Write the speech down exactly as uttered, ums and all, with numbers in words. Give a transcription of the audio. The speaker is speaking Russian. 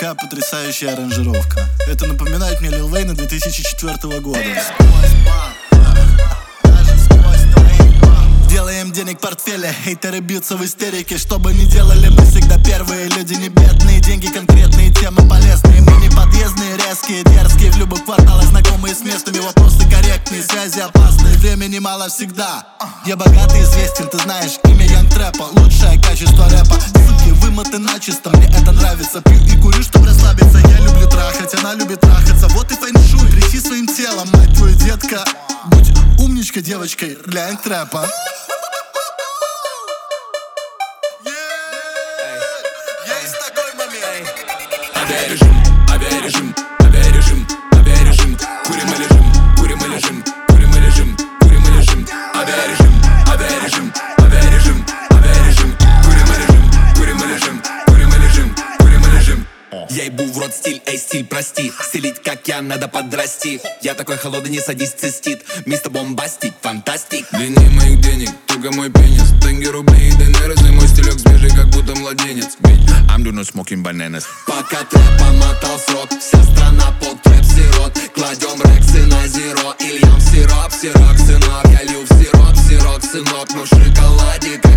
Такая потрясающая аранжировка. Это напоминает мне Лил Вейна две тысячи четвёртого года. Делаем денег в портфеле, хейтеры бьются в истерике. Что бы ни делали, мы всегда первые. Люди не бедные, деньги конкретные, темы полезные. Мы не подъездные, резкие, дерзкие. В любых кварталах знакомые с местными, вопросы корректные, связи опасные. Времени мало всегда. Я богатый, известен, ты знаешь имя Янг Трэпа. Лучшее качество рэпа. Суки вымыты начисто, мне это нравится. Пью и курю, чтобы расслабиться. Я люблю трахать, она любит трахаться. Вот и фэншуй, тряси своим телом, мать твою, детка. Будь умничкой девочкой для Янг Трэпа. Авиарежим, авиарежим, авиарежим, авиарежим. Курим и лежим, курим и лежим, курим и лежим, курим и лежим. Авиарежим, авиарежим, авиарежим, авиарежим. Курим и лежим, курим и лежим, курим и лежим, курим и лежим. Я ебу в рот стиль, эй, стиль, прости. Стелить, как я, надо подрасти. Я такой холодный, не садись, цистит. Мистер Бомбастик, фантастик. Длиннее моих денег, туго мой пенис. Тенге, рубли и днр, мой стилек свежий, как будто младенец. I'm doing no smoking bananas. Пока трэп помотал срок, вся страна под трэп сирот. Кладем рексы на зеро, и льем в сироп, сироп, сынок. Я лью в сироп, сироп, сынок, мы в шоколаде.